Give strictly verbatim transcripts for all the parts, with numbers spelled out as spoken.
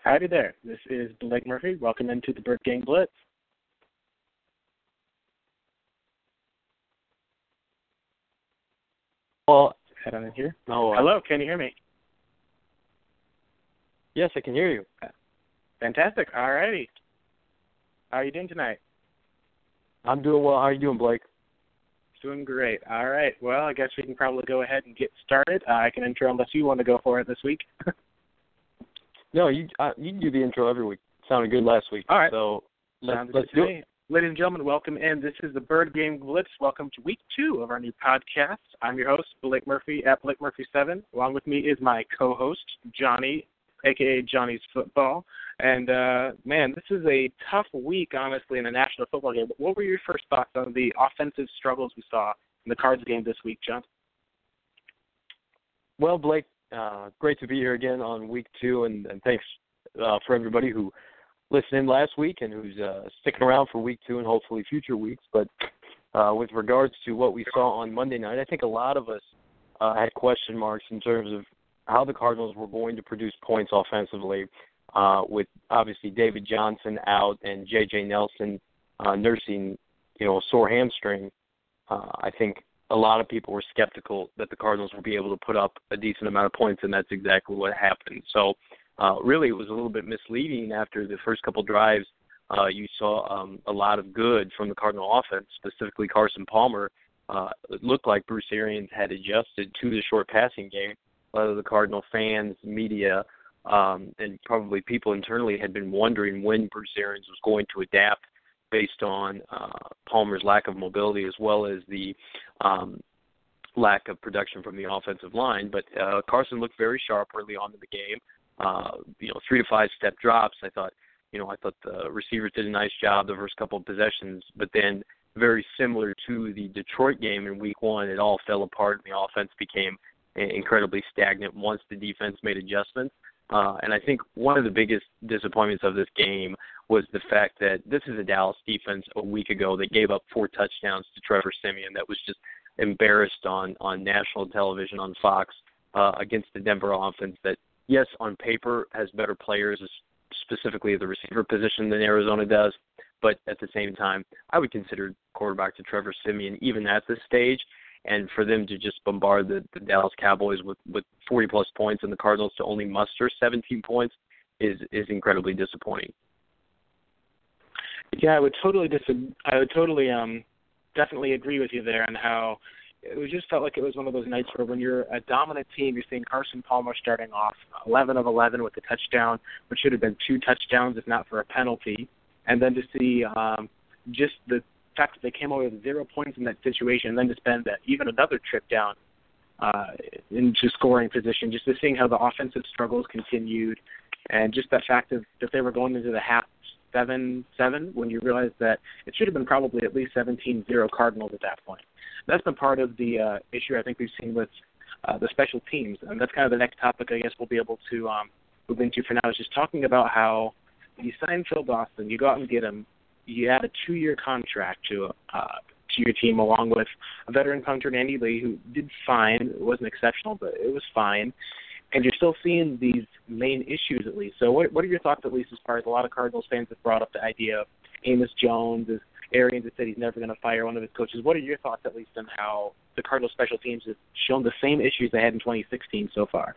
Howdy there. This is Blake Murphy. Welcome into the Bird Gang Blitz. Well, head on in here. No. Hello, can you hear me? Yes, I can hear you. Fantastic. All righty. How are you doing tonight? I'm doing well. How are you doing, Blake? Doing great. All right. Well, I guess we can probably go ahead and get started. Uh, I can intro unless you want to go for it this week. No, you uh, you can do the intro every week. Sounded good last week. All right. So let's, Sounds let's good do to it. me. Ladies and gentlemen, welcome in. This is the Bird Game Blitz. Welcome to week two of our new podcast. I'm your host, Blake Murphy at Blake Murphy seven. Along with me is my co-host, Johnny, a k a. Johnny's Football. And, uh, man, this is a tough week, honestly, in a national football game. But what were your first thoughts on the offensive struggles we saw in the Cards game this week, John? Well, Blake, uh, great to be here again on week two, and, and thanks uh, for everybody who listened in last week and who's uh, sticking around for week two and hopefully future weeks. But uh, with regards to what we saw on Monday night, I think a lot of us uh, had question marks in terms of how the Cardinals were going to produce points offensively, uh, with obviously David Johnson out and J J. Nelson uh, nursing, you know, a sore hamstring. Uh, I think a lot of people were skeptical that the Cardinals would be able to put up a decent amount of points, and that's exactly what happened. So uh, really it was a little bit misleading after the first couple drives. Uh, you saw um, a lot of good from the Cardinal offense, specifically Carson Palmer. Uh, it looked like Bruce Arians had adjusted to the short passing game. A lot of the Cardinal fans, media, um, and probably people internally had been wondering when Bruce Arians was going to adapt based on uh, Palmer's lack of mobility as well as the um, lack of production from the offensive line. But uh, Carson looked very sharp early on in the game. Uh, you know, three to five step drops. I thought, you know, I thought the receivers did a nice job the first couple of possessions, but then very similar to the Detroit game in week one, it all fell apart and the offense became incredibly stagnant once the defense made adjustments. Uh, and I think one of the biggest disappointments of this game was the fact that this is a Dallas defense a week ago that gave up four touchdowns to Trevor Siemian that was just embarrassed on, on national television on Fox uh, against the Denver offense that, yes, on paper has better players, specifically at the receiver position than Arizona does, but at the same time, I would consider quarterback to Trevor Siemian even at this stage. And for them to just bombard the, the Dallas Cowboys with, with forty-plus points and the Cardinals to only muster seventeen points is, is incredibly disappointing. Yeah, I would totally dis- I would totally um, definitely agree with you there on how it was just felt like it was one of those nights where when you're a dominant team, you're seeing Carson Palmer starting off eleven of eleven with a touchdown, which should have been two touchdowns if not for a penalty, and then to see um, just the fact that they came away with zero points in that situation and then to spend uh, even another trip down uh, into scoring position, just to seeing how the offensive struggles continued and just that fact of that they were going into the half seven seven when you realize that it should have been probably at least seventeen zero Cardinals at that point. That's been part of the uh, issue I think we've seen with uh, the special teams, and that's kind of the next topic I guess we'll be able to um, move into for now, is just talking about how you sign Phil Dawson, you go out and get him, you add a two-year contract to uh, to your team along with a veteran punter, Andy Lee, who did fine. It wasn't exceptional, but it was fine. And you're still seeing these main issues at least. So what, what are your thoughts at least as far as a lot of Cardinals fans have brought up the idea of Amos Jones, as Arians has said he's never going to fire one of his coaches. What are your thoughts at least on how the Cardinals special teams have shown the same issues they had in twenty sixteen so far?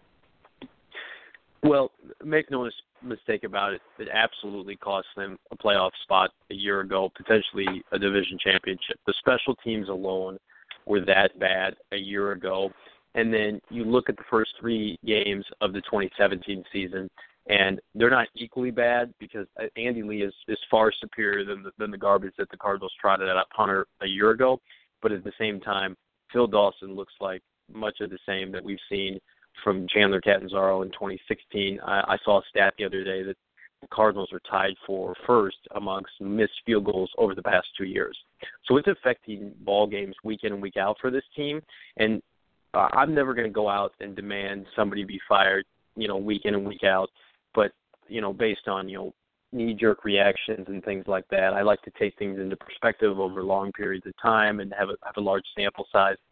Well, make no mistake about it, it absolutely cost them a playoff spot a year ago, potentially a division championship. The special teams alone were that bad a year ago. And then you look at the first three games of the twenty seventeen season, and they're not equally bad because Andy Lee is, is far superior than the, than the garbage that the Cardinals trotted at punter a year ago. But at the same time, Phil Dawson looks like much of the same that we've seen from Chandler Catanzaro in twenty sixteen. I, I saw a stat the other day that the Cardinals are tied for first amongst missed field goals over the past two years. So it's affecting ball games week in and week out for this team. And uh, I'm never going to go out and demand somebody be fired, you know, week in and week out. But, you know, based on, you know, knee-jerk reactions and things like that, I like to take things into perspective over long periods of time and have a, have a large sample size.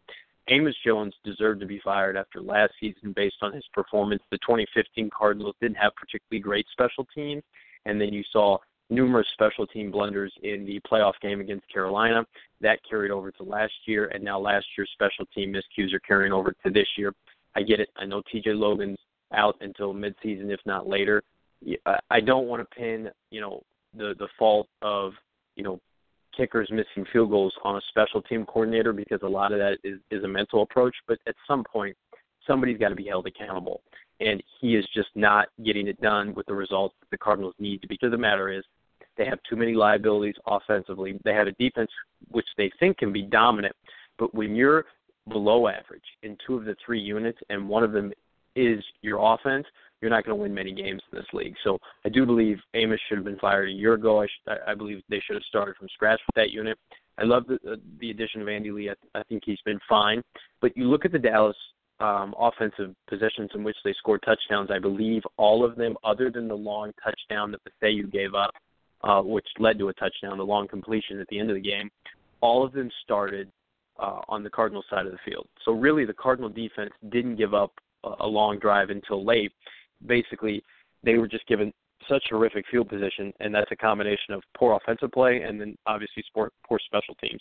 Amos Jones deserved to be fired after last season based on his performance. The twenty fifteen Cardinals didn't have particularly great special teams, and then you saw numerous special team blunders in the playoff game against Carolina. That carried over to last year, and now last year's special team miscues are carrying over to this year. I get it. I know T J Logan's out until midseason, if not later. I don't want to pin, you know, the, the fault of, you know, kickers missing field goals on a special team coordinator, because a lot of that is, is a mental approach. But at some point, somebody's got to be held accountable. And he is just not getting it done with the results that the Cardinals need to. Because the matter is, they have too many liabilities offensively. They have a defense which they think can be dominant. But when you're below average in two of the three units and one of them is your offense, you're not going to win many games in this league. So I do believe Amos should have been fired a year ago. I, should, I believe they should have started from scratch with that unit. I love the, uh, the addition of Andy Lee. I, I think he's been fine. But you look at the Dallas um, offensive possessions in which they scored touchdowns. I believe all of them, other than the long touchdown that Mathieu gave up, uh, which led to a touchdown, the long completion at the end of the game, all of them started uh, on the Cardinal side of the field. So really the Cardinal defense didn't give up a, a long drive until late. Basically, they were just given such horrific field position, and that's a combination of poor offensive play and then obviously sport, poor special teams.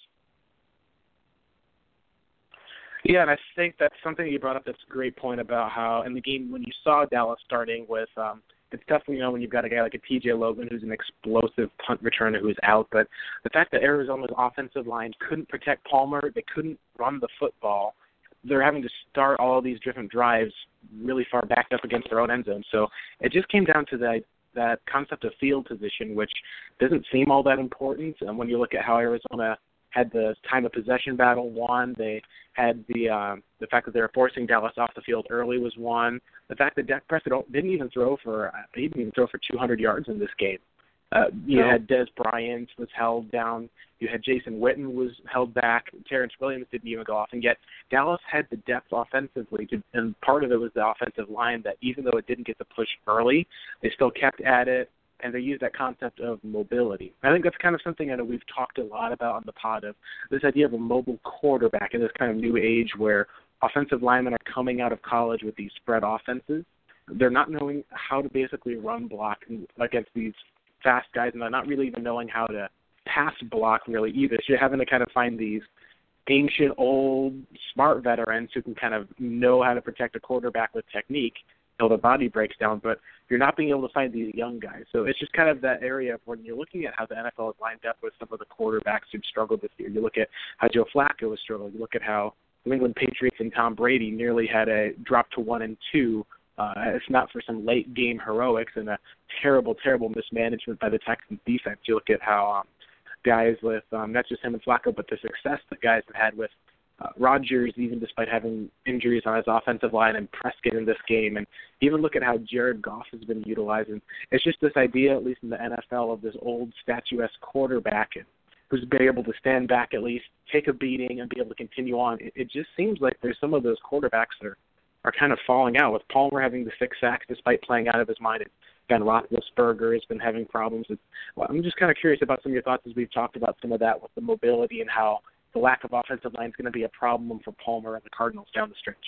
Yeah, and I think that's something you brought up that's a great point about how in the game when you saw Dallas starting with um, it's tough, you know, when you've got a guy like a T J Logan who's an explosive punt returner who's out, but the fact that Arizona's offensive line couldn't protect Palmer, they couldn't run the football, they're having to start all these different drives really far back up against their own end zone. So it just came down to that that concept of field position, which doesn't seem all that important. And when you look at how Arizona had the time of possession battle won, they had the uh, the fact that they were forcing Dallas off the field early was one. The fact that Dak Prescott didn't even throw for he didn't even throw for two hundred yards in this game. Uh, you no. had Des Bryant was held down. You had Jason Witten was held back. Terrence Williams didn't even go off. And yet Dallas had the depth offensively, to, and part of it was the offensive line that even though it didn't get the push early, they still kept at it, and they used that concept of mobility. I think that's kind of something that we've talked a lot about on the pod, of this idea of a mobile quarterback in this kind of new age where offensive linemen are coming out of college with these spread offenses. They're not knowing how to basically run block against these fast guys, and they're not really even knowing how to pass block really either. So you're having to kind of find these ancient, old, smart veterans who can kind of know how to protect a quarterback with technique until the body breaks down, but you're not being able to find these young guys. So it's just kind of that area of when you're looking at how the N F L is lined up with some of the quarterbacks who've struggled this year. You look at how Joe Flacco has struggled. You look at how New England Patriots and Tom Brady nearly had a drop to one and two. Uh, if not for some late-game heroics and a terrible, terrible mismanagement by the Texans defense. You look at how um, guys with, um, not just him and Flacco, but the success that guys have had with uh, Rodgers, even despite having injuries on his offensive line, and Prescott in this game. And even look at how Jared Goff has been utilized. And it's just this idea, at least in the N F L, of this old statuesque quarterback who's been able to stand back at least, take a beating, and be able to continue on. It, it just seems like there's some of those quarterbacks that are are kind of falling out, with Palmer having the six sacks despite playing out of his mind. Ben Roethlisberger has been having problems. It's, well, I'm just kind of curious about some of your thoughts as we've talked about some of that with the mobility and how the lack of offensive line is going to be a problem for Palmer and the Cardinals down the stretch.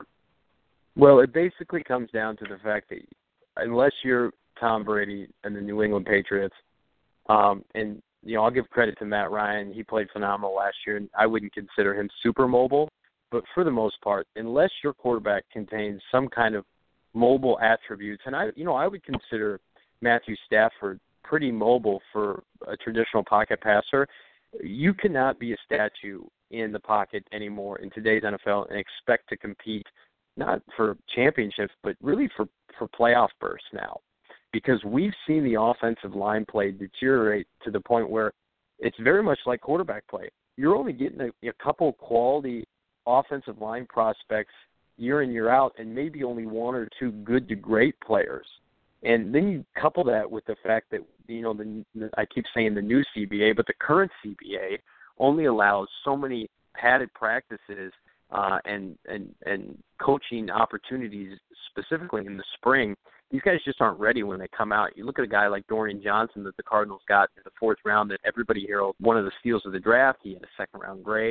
Well, it basically comes down to the fact that unless you're Tom Brady and the New England Patriots, um, and you know, I'll give credit to Matt Ryan. He played phenomenal last year, and I wouldn't consider him super mobile. But for the most part, unless your quarterback contains some kind of mobile attributes, and I, you know, I would consider Matthew Stafford pretty mobile for a traditional pocket passer. You cannot be a statue in the pocket anymore in today's N F L and expect to compete not for championships, but really for, for playoff bursts now, because we've seen the offensive line play deteriorate to the point where it's very much like quarterback play. You're only getting a, a couple quality offensive line prospects year in, year out, and maybe only one or two good to great players. And then you couple that with the fact that, you know, the, the I keep saying the new C B A, but the current C B A only allows so many padded practices uh, and, and, and coaching opportunities specifically in the spring. These guys just aren't ready when they come out. You look at a guy like Dorian Johnson that the Cardinals got in the fourth round that everybody heralded one of the steals of the draft. He had a second-round grade.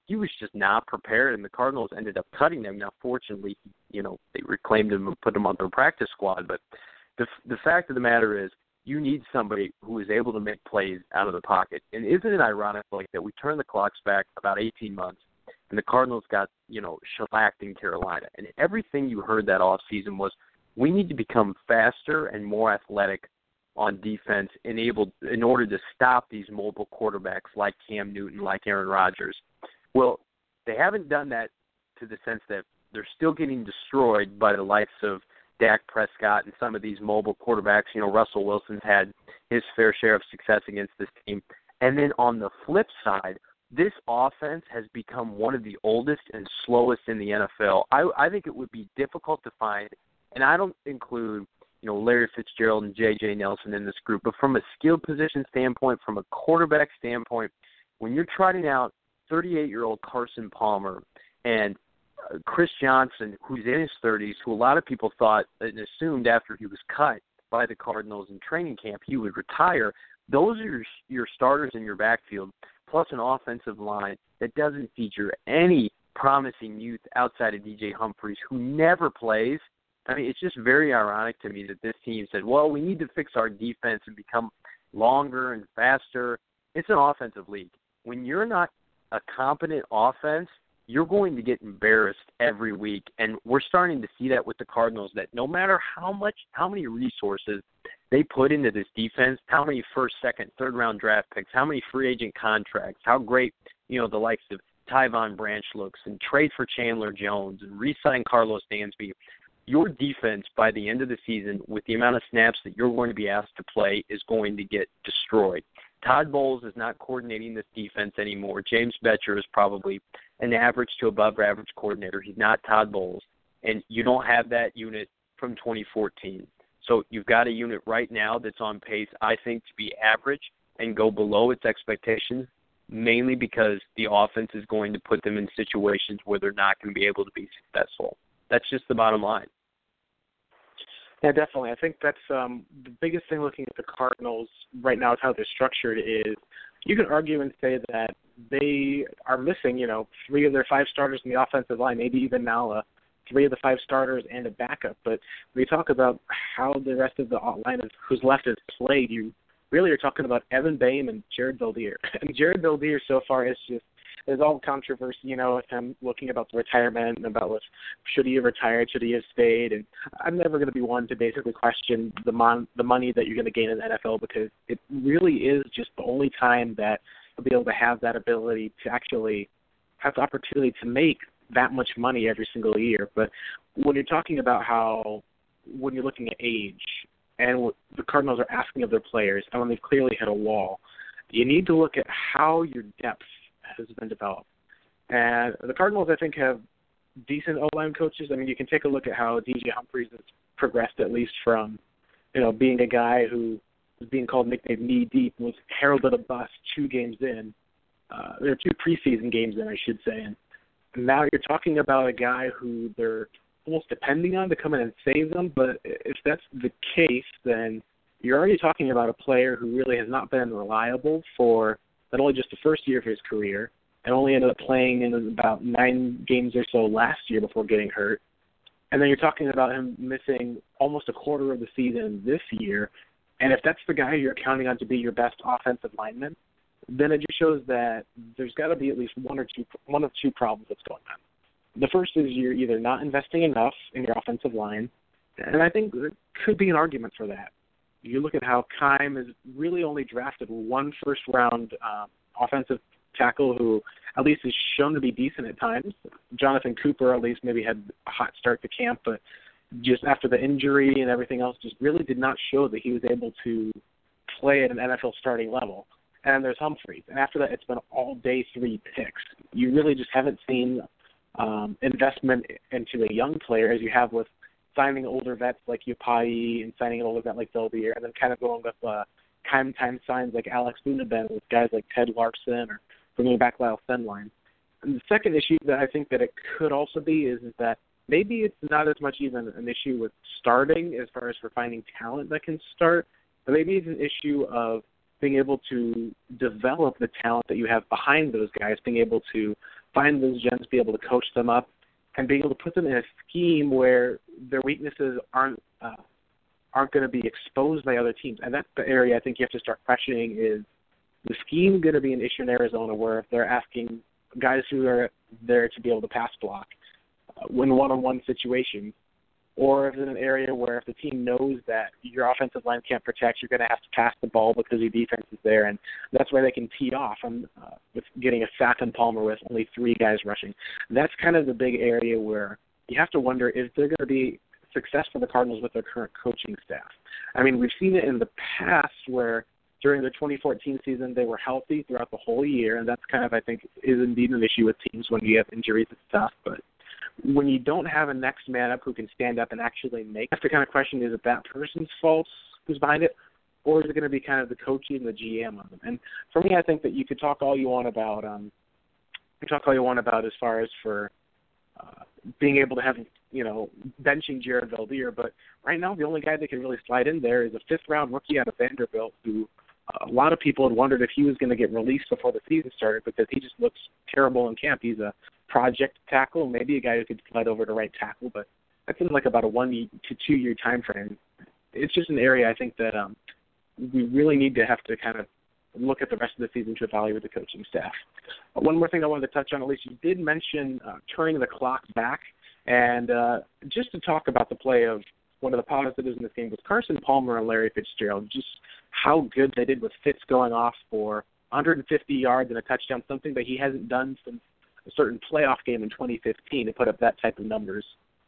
he was just not prepared, and the Cardinals ended up cutting him. Now, fortunately, you know, they reclaimed him and put him on their practice squad. But the the fact of the matter is, you need somebody who is able to make plays out of the pocket. And isn't it ironic like that? We turn the clocks back about eighteen months, and the Cardinals got, you know, shellacked in Carolina. And everything you heard that offseason was, we need to become faster and more athletic on defense enabled in order to stop these mobile quarterbacks like Cam Newton, like Aaron Rodgers. Well, they haven't done that to the sense that they're still getting destroyed by the likes of Dak Prescott and some of these mobile quarterbacks. You know, Russell Wilson's had his fair share of success against this team. And then on the flip side, this offense has become one of the oldest and slowest in the N F L. I, I think it would be difficult to find, and I don't include, you know, Larry Fitzgerald and J J Nelson in this group, but from a skill position standpoint, from a quarterback standpoint, when you're trotting out thirty-eight-year-old Carson Palmer and uh, Chris Johnson, who's in his thirties, who a lot of people thought and assumed after he was cut by the Cardinals in training camp he would retire, those are your, your starters in your backfield, plus an offensive line that doesn't feature any promising youth outside of D J Humphries, who never plays. I mean, it's just very ironic to me that this team said, well, we need to fix our defense and become longer and faster. It's an offensive league. When you're not a competent offense, you're going to get embarrassed every week. And we're starting to see that with the Cardinals, that no matter how much, how many resources they put into this defense, how many first, second, third round draft picks, how many free agent contracts, how great, you know, the likes of Tyvon Branch looks, and trade for Chandler Jones and re-sign Carlos Dansby, your defense by the end of the season, with the amount of snaps that you're going to be asked to play, is going to get destroyed. Todd Bowles is not coordinating this defense anymore. James Bettcher is probably an average to above average coordinator. He's not Todd Bowles. And you don't have that unit from twenty fourteen. So you've got a unit right now that's on pace, I think, to be average and go below its expectations, mainly because the offense is going to put them in situations where they're not going to be able to be successful. That's just the bottom line. Yeah, definitely. I think that's um, the biggest thing looking at the Cardinals right now is how they're structured is you can argue and say that they are missing, you know, three of their five starters in the offensive line, maybe even now uh, three of the five starters and a backup. But when you talk about how the rest of the line is, who's left is played, you really are talking about Evan Boehm and Jared Veldheer. And Jared Veldheer so far is just, there's all controversy, you know, with him looking about the retirement and about what, should he have retired, should he have stayed. And I'm never going to be one to basically question the mon- the money that you're going to gain in the N F L, because it really is just the only time that you'll be able to have that ability to actually have the opportunity to make that much money every single year. But when you're talking about how, when you're looking at age and what the Cardinals are asking of their players, and when they've clearly hit a wall, you need to look at how your depth has been developed. And the Cardinals, I think, have decent O-line coaches. I mean, you can take a look at how D J Humphries has progressed, at least from, you know, being a guy who was being called nicknamed knee deep and was heralded a bust two games in. Uh, there are two preseason games in, I should say. And now you're talking about a guy who they're almost depending on to come in and save them. But if that's the case, then you're already talking about a player who really has not been reliable for not only just the first year of his career, and only ended up playing in about nine games or so last year before getting hurt. And then you're talking about him missing almost a quarter of the season this year. And if that's the guy you're counting on to be your best offensive lineman, then it just shows that there's got to be at least one or two, one of two problems that's going on. The first is you're either not investing enough in your offensive line, and I think there could be an argument for that. You look at how Keim has really only drafted one first-round uh, offensive tackle who at least is shown to be decent at times. Jonathan Cooper at least maybe had a hot start to camp, but just after the injury and everything else just really did not show that he was able to play at an N F L starting level. And there's Humphries. And after that, it's been all day three picks. You really just haven't seen um, investment into a young player as you have with signing older vets like Upai and signing an older vet like Veldheer, and then kind of going with uh, time time signs like Alex Buneben with guys like Ted Larson or bringing back Lyle Sendline. And the second issue that I think that it could also be is, is that maybe it's not as much even an issue with starting as far as for finding talent that can start, but maybe it's an issue of being able to develop the talent that you have behind those guys, being able to find those gems, be able to coach them up, and be able to put them in a scheme where their weaknesses aren't uh, aren't going to be exposed by other teams. And that's the area I think you have to start questioning is the scheme going to be an issue in Arizona where if they're asking guys who are there to be able to pass block, uh, win one-on-one situations, or if it's an area where if the team knows that your offensive line can't protect, you're going to have to pass the ball because your defense is there, and that's where they can tee off on, uh, with getting a sack and Palmer with only three guys rushing. That's kind of the big area where you have to wonder if they're going to be success for the Cardinals with their current coaching staff. I mean, we've seen it in the past where during the twenty fourteen season they were healthy throughout the whole year, and that's kind of, I think, is indeed an issue with teams when you have injuries and stuff. But when you don't have a next man up who can stand up and actually make, that's the kind of question, is it that person's fault who's behind it, or is it going to be kind of the coaching and the G M on them? And for me, I think that you could talk all you want about, um, you talk all you want about as far as for uh, being able to have, you know, benching Jared Valdir, but right now the only guy that can really slide in there is a fifth-round rookie out of Vanderbilt who uh, a lot of people had wondered if he was going to get released before the season started because he just looks terrible in camp. He's a project tackle, maybe a guy who could slide over to right tackle, but that's in like about a one to two year time frame. It's just an area I think that um, we really need to have to kind of look at the rest of the season to evaluate the coaching staff. Uh, one more thing I wanted to touch on, at least you did mention uh, turning the clock back, and uh, just to talk about the play of one of the positives in this game was Carson Palmer and Larry Fitzgerald, just how good they did with Fitz going off for one hundred fifty yards and a touchdown, something that he hasn't done since a certain playoff game in twenty fifteen to put up that type of numbers.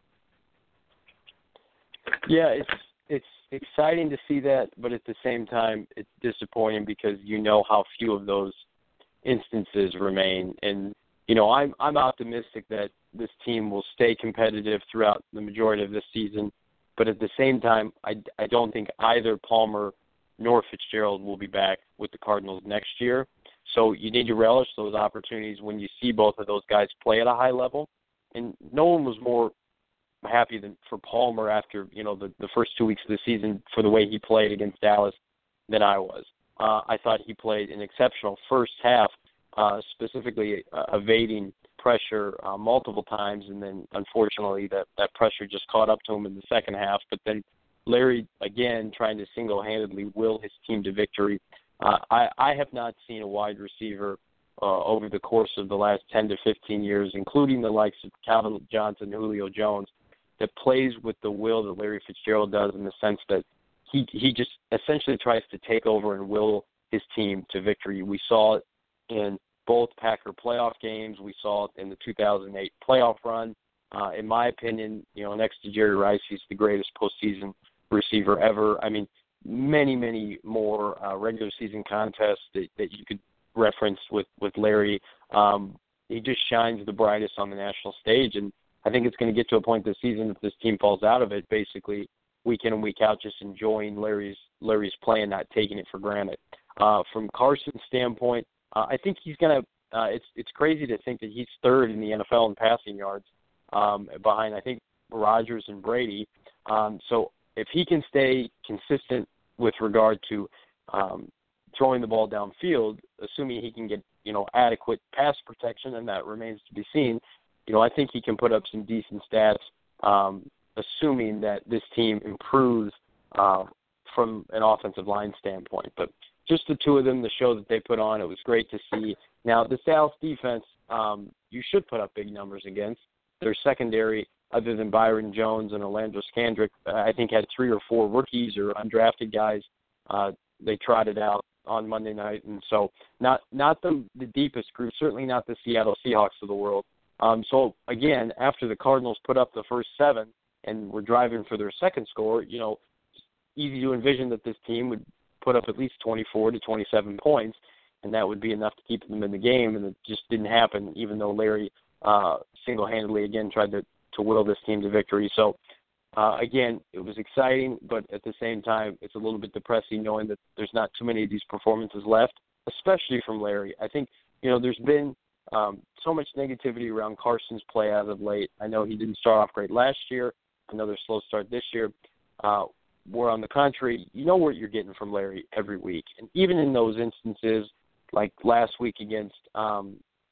Yeah, it's it's exciting to see that, but at the same time, it's disappointing because you know how few of those instances remain. And you know, I'm I'm optimistic that this team will stay competitive throughout the majority of this season. But at the same time, I, I don't think either Palmer nor Fitzgerald will be back with the Cardinals next year. So you need to relish those opportunities when you see both of those guys play at a high level. And no one was more happy than for Palmer after, you know, the, the first two weeks of the season for the way he played against Dallas than I was. Uh, I thought he played an exceptional first half, uh, specifically uh, evading pressure uh, multiple times, and then unfortunately that, that pressure just caught up to him in the second half. But then Larry, again, trying to single-handedly will his team to victory. Uh, I, I have not seen a wide receiver uh, over the course of the last ten to fifteen years, including the likes of Calvin Johnson, Julio Jones, that plays with the will that Larry Fitzgerald does, in the sense that he he just essentially tries to take over and will his team to victory. We saw it in both Packer playoff games. We saw it in the two thousand eight playoff run. Uh, in my opinion, you know, next to Jerry Rice, he's the greatest postseason receiver ever. I mean, many, many more uh, regular season contests that, that you could reference with, with Larry. Um, he just shines the brightest on the national stage, and I think it's going to get to a point this season, if this team falls out of it, basically week in and week out, just enjoying Larry's Larry's play and not taking it for granted. Uh, from Carson's standpoint, uh, I think he's going to. Uh, it's it's crazy to think that he's third in the N F L in passing yards, um, behind I think Rodgers and Brady. Um, so if he can stay consistent with regard to um, throwing the ball downfield, assuming he can get you know adequate pass protection, and that remains to be seen. You know, I think he can put up some decent stats, um, assuming that this team improves uh, from an offensive line standpoint. But just the two of them, the show that they put on, it was great to see. Now, the Dallas defense, um, you should put up big numbers against. Their secondary, other than Byron Jones and Orlando Scandrick, uh, I think had three or four rookies or undrafted guys uh, they trotted out on Monday night. And so not not the, the deepest group, certainly not the Seattle Seahawks of the world. Um, so, again, after the Cardinals put up the first seven and were driving for their second score, you know, it's easy to envision that this team would put up at least twenty-four to twenty-seven points, and that would be enough to keep them in the game, and it just didn't happen, even though Larry uh, single-handedly, again, tried to, to will this team to victory. So, uh, again, it was exciting, but at the same time, it's a little bit depressing knowing that there's not too many of these performances left, especially from Larry. I think, you know, there's been Um, so much negativity around Carson's play as of late. I know he didn't start off great last year. Another slow start this year. Uh, where on the contrary, you know what you're getting from Larry every week. And even in those instances, like last week against um,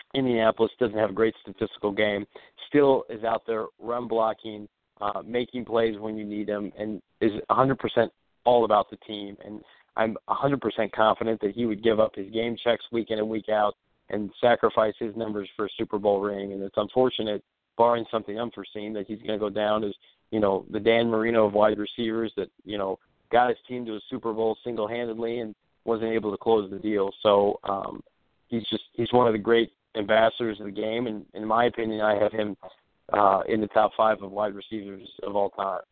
Indianapolis doesn't have a great statistical game, still is out there run blocking, uh, making plays when you need them, and is one hundred percent all about the team. And I'm one hundred percent confident that he would give up his game checks week in and week out and sacrifice his numbers for a Super Bowl ring. And it's unfortunate, barring something unforeseen, that he's going to go down as, you know, the Dan Marino of wide receivers that, you know, got his team to a Super Bowl single-handedly and wasn't able to close the deal. So um, he's just he's one of the great ambassadors of the game, and in my opinion, I have him uh, in the top five of wide receivers of all time.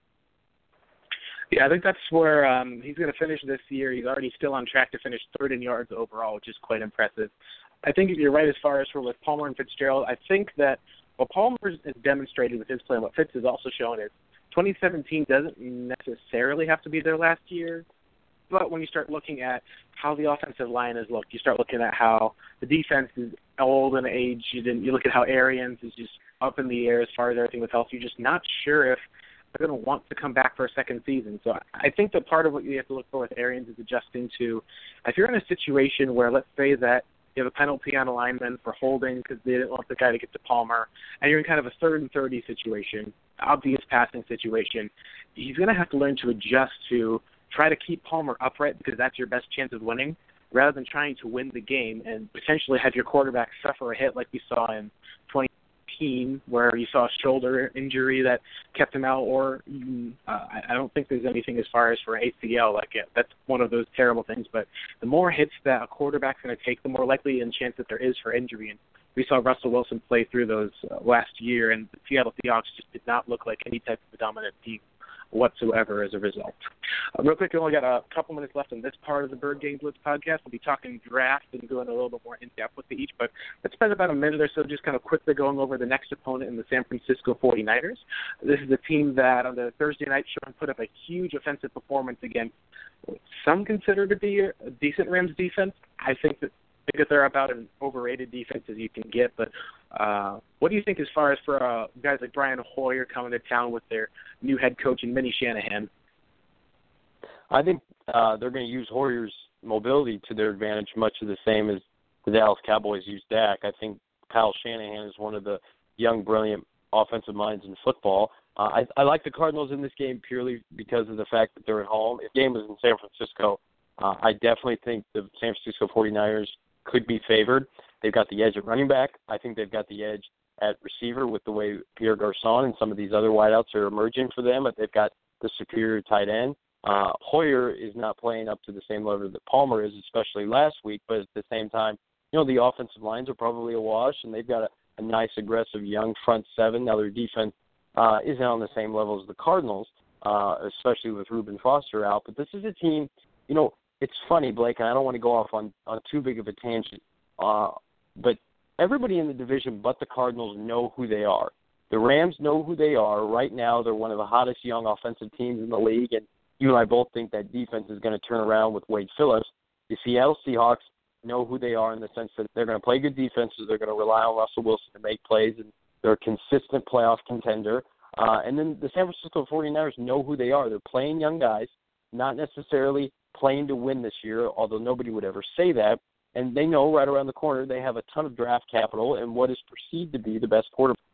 Yeah, I think that's where um, he's going to finish this year. He's already still on track to finish third in yards overall, which is quite impressive. I think you're right as far as for with Palmer and Fitzgerald. I think that what Palmer has demonstrated with his play and what Fitz has also shown is twenty seventeen doesn't necessarily have to be their last year. But when you start looking at how the offensive line has looked, you start looking at how the defense is old in age. You, didn't, you look at how Arians is just up in the air as far as everything with health. You're just not sure if they're going to want to come back for a second season. So I think that part of what you have to look for with Arians is adjusting to, if you're in a situation where, let's say that you have a penalty on a lineman for holding because they didn't want the guy to get to Palmer, and you're in kind of a third and thirty situation, obvious passing situation, he's going to have to learn to adjust to try to keep Palmer upright because that's your best chance of winning, rather than trying to win the game and potentially have your quarterback suffer a hit like we saw in twenty eighteen, where you saw a shoulder injury that kept him out, or even, uh, I don't think there's anything as far as for A C L. Like it. That's one of those terrible things. But the more hits that a quarterback's going to take, the more likely and chance that there is for injury. And we saw Russell Wilson play through those uh, last year, and the Seattle Seahawks just did not look like any type of a dominant team whatsoever as a result. Uh, real quick, we only got a couple minutes left in this part of the Bird Game Blitz podcast. We'll be talking draft and going a little bit more in-depth with each, but let's spend about a minute or so just kind of quickly going over the next opponent in the San Francisco forty-niners. This is a team that on the Thursday night show put up a huge offensive performance against what some consider to be a decent Rams defense. I think that I think that they're about an overrated defense as you can get, but uh, what do you think as far as for uh, guys like Brian Hoyer coming to town with their new head coach and Minnie Shanahan? I think uh, they're going to use Hoyer's mobility to their advantage, much of the same as the Dallas Cowboys use Dak. I think Kyle Shanahan is one of the young, brilliant offensive minds in football. Uh, I, I like the Cardinals in this game purely because of the fact that they're at home. If the game was in San Francisco, uh, I definitely think the San Francisco forty-niners could be favored. They've got the edge at running back. I think they've got the edge at receiver with the way Pierre Garçon and some of these other wideouts are emerging for them. But they've got the superior tight end. Uh, Hoyer is not playing up to the same level that Palmer is, especially last week. But at the same time, you know, the offensive lines are probably a wash, and they've got a, a nice, aggressive, young front seven. Now their defense uh, isn't on the same level as the Cardinals, uh, especially with Reuben Foster out. But this is a team, you know, it's funny, Blake, and I don't want to go off on, on too big of a tangent, uh, but everybody in the division but the Cardinals know who they are. The Rams know who they are. Right now, they're one of the hottest young offensive teams in the league, and you and I both think that defense is going to turn around with Wade Phillips. The Seattle Seahawks know who they are in the sense that they're going to play good defenses. They're going to rely on Russell Wilson to make plays, and they're a consistent playoff contender. Uh, and then the San Francisco forty-niners know who they are. They're playing young guys, not necessarily playing to win this year, although nobody would ever say that. And they know right around the corner they have a ton of draft capital and what is perceived to be the best quarterback